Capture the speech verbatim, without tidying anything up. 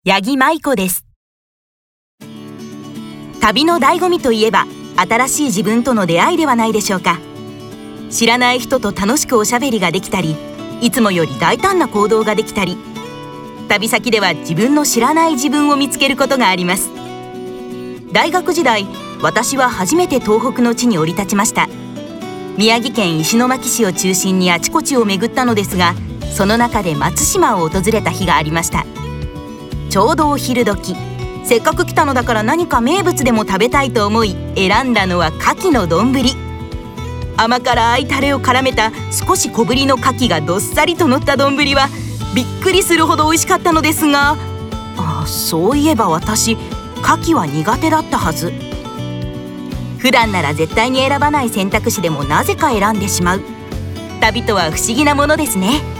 八木舞子です。旅の醍醐味といえば、新しい自分との出会いではないでしょうか。知らない人と楽しくおしゃべりができたり、いつもより大胆な行動ができたり、旅先では自分の知らない自分を見つけることがあります。大学時代、私は初めて東北の地に降り立ちました。宮城県石巻市を中心にあちこちを巡ったのですが、その中で松島を訪れた日がありました。ちょうどお昼時、せっかく来たのだから何か名物でも食べたいと思い、選んだのは牡蠣の丼。甘辛いタレを絡めた少し小ぶりの牡蠣がどっさりと乗った丼はびっくりするほど美味しかったのですが、あ、そういえば私、牡蠣は苦手だったはず。普段なら絶対に選ばない選択肢でもなぜか選んでしまう。旅とは不思議なものですね。